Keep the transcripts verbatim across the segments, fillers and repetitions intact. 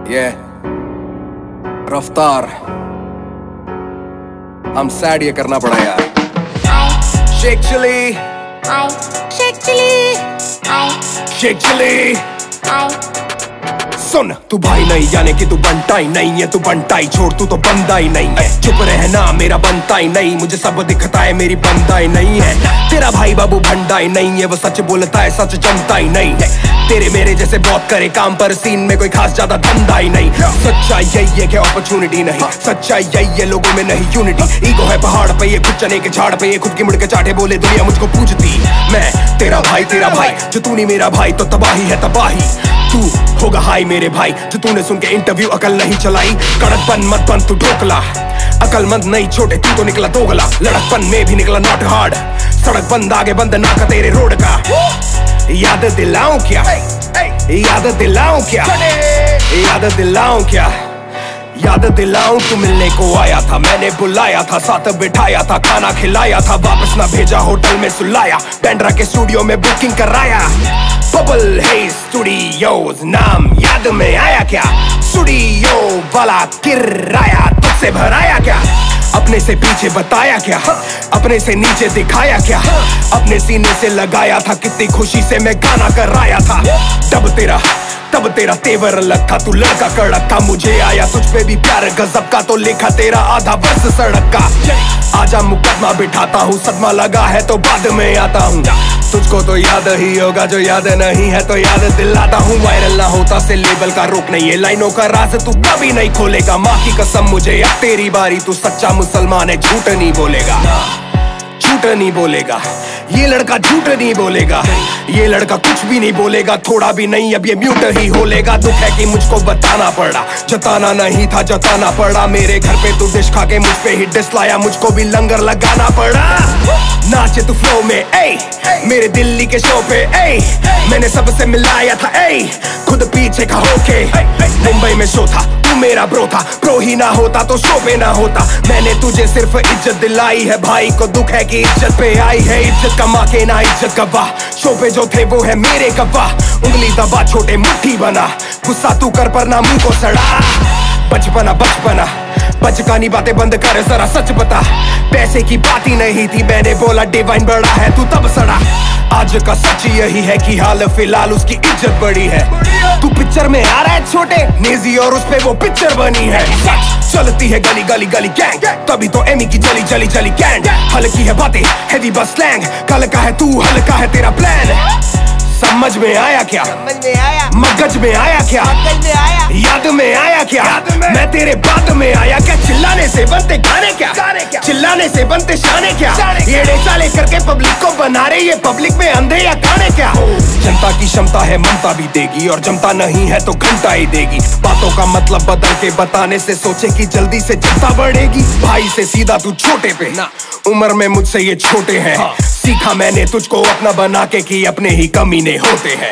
ये रफ्तार हम सैड ये करना पड़ा यार। Shake chilli shake chilli shake chilli सुन, तू भाई नहीं यानी कि तू बनता ही नहीं है। तू बनता ही छोड़, तू तो बंदा ही नहीं है। चुप रहना मेरा बनता ही नहीं, मुझे सब दिखता है मेरी बंदा ही नहीं है। तेरा भाई बाबू भंडा ही नहीं है, वो सच बोलता है सच जमता ही नहीं है। तेरे मेरे जैसे बहुत करे काम पर सीन में कोई खास ज्यादा धंधा ही नहीं। सच्चाई यही है कि अपॉर्चुनिटी नहीं, सच्चाई यही है लोगों में नहीं यूनिटी। ईगो है पहाड़ पे ये, खुद चने के झाड़ पे ये, खुद की मुड़ के चाटे बोले दुनिया मुझको पूछती। मैं तेरा भाई तेरा भाई जो तू नहीं मेरा भाई तो तबाही है तबाही। तू होगा हाई मेरे भाई जो तूने सुन के इंटरव्यू अकल नहीं चलाई। कड़क बन मत बन तू ढोकला, अकलमंद नहीं छोटे तू तो निकला दोगला। लड़कपन में भी निकला नॉट हार्ड, सड़क बंद आगे बंद ना का तेरे रोड का। याद दिलाऊं क्या, याद दिलाऊं क्या, याद दिलाऊं क्या, याद दिलाऊं तू मिलने को आया था, मैंने बुलाया था, साथ बिठाया था, खाना खिलाया था, वापस ना भेजा होटल में सुलाया, बैंड्रा के स्टूडियो में बुकिंग कराया। बबल है स्टूडियोज नाम याद में आया क्या, स्टूडियो वाला किराया तुझसे भराया क्या, अपने से पीछे बताया क्या, अपने से नीचे दिखाया क्या, अपने सीने से लगाया था, कितनी खुशी से मैं गाना कराया था। तब तेरा तब तेरा तेवर अलग था, तू लड़का कड़क था, मुझे आया तुझ पे भी प्यार गजब का, तो लिखा तेरा आधा वर्ष सड़क का। आजा मुकदमा बिठाता हूँ, सदमा लगा है तो बाद में आता हूँ। तुझको तो याद ही होगा, जो याद नहीं है तो याद दिलाता हूँ। वायरल ना होता से लेबल का रोक नहीं है, लाइनों का राज तू कभी नहीं खोलेगा। माँ की कसम मुझे अब तेरी बारी, तू सच्चा मुसलमान है, झूठ नहीं बोलेगा, झूठ नहीं बोलेगा। ये लड़का झूठ नहीं बोलेगा, ये लड़का कुछ भी नहीं बोलेगा, थोड़ा भी नहीं, अब ये म्यूट ही होलेगा। दुख है कि मुझको बताना पड़ा, जताना नहीं था जताना पड़ा। मेरे घर पे तू डिश खा के मुझ पे ही डिस लाया, मुझको भी लंगर लगाना पड़ा। नाचे तू फ्लो में ए, मेरे दिल्ली के शो पे ए, मैंने सबसे मिलाया था ए, खुद पीछे का होके। मुंबई में शो था, तू मेरा ब्रो था, प्रो ही ना होता तो शो पे ना होता। मैंने तुझे सिर्फ इज्जत दिलाई है, भाई को दुख है कि इज्जत पे आई है। इज्जत कमा के ना इज्जत गवाह, शो पे जो थे वो है मेरे गवाह। उंगली दबा छोटे मुट्ठी बना, गुस्सा तू कर पर ना मुंह को सड़ा। बचपना बचपना बचकानी बातें बंद कर, जरा सच बता। पैसे की बात ही नहीं थी, मैंने बोला डिवाइन बड़ा है, तू तब सड़ा। आज का सच यही है कि हाल फिलहाल उसकी इज्जत बड़ी है। तू पिक्चर में आ रहा है छोटे नेजी और उस पे वो पिक्चर बनी है। सच चलती है गली गली गली गैंग, तभी तो एमी की जली जली जली कैंड। हल्की है बातें हैवी बस स्लैंग, कल का है तू हल्का है तेरा प्लान। समझ में आया क्या, समझ में आया, मगज में आया क्या, मगज में आया, याद में आया क्या, में। मैं तेरे बाद में आया क्या, चिल्लाने से बनते गाने क्या, क्या? चिल्लाने से बनते शाने क्या, येड़े चाले करके पब्लिक को बना रहे ये पब्लिक में अंधे या काने क्या। जनता की क्षमता है ममता भी देगी, और जमता नहीं है तो घंटा ही देगी। बातों का मतलब बदल के बताने से सोचे कि जल्दी से जनता बढ़ेगी। भाई से सीधा तू छोटे पे ना, उम्र में मुझसे ये छोटे हैं। हाँ। सीखा मैंने तुझको अपना बना के कि अपने ही कमीने होते हैं,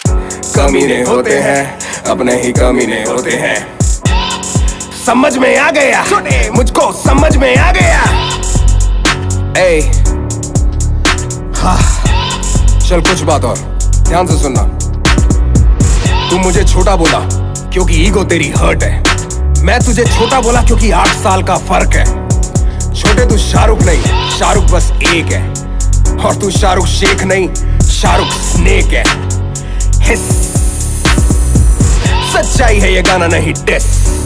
कमीने होते हैं, अपने ही कमीने होते हैं। समझ में आ गया, मुझको समझ में आ गया। ए, हाँ, चल कुछ बात और ध्यान से सुनना। तू मुझे छोटा बोला क्योंकि ईगो तेरी हर्ट है, मैं तुझे छोटा बोला क्योंकि आठ साल का फर्क है। छोटे तू शाहरुख नहीं, शाहरुख बस एक है, और तू शाहरुख शेख नहीं, शाहरुख स्नेक है। हिस सच्चाई है ये गाना नहीं डिस।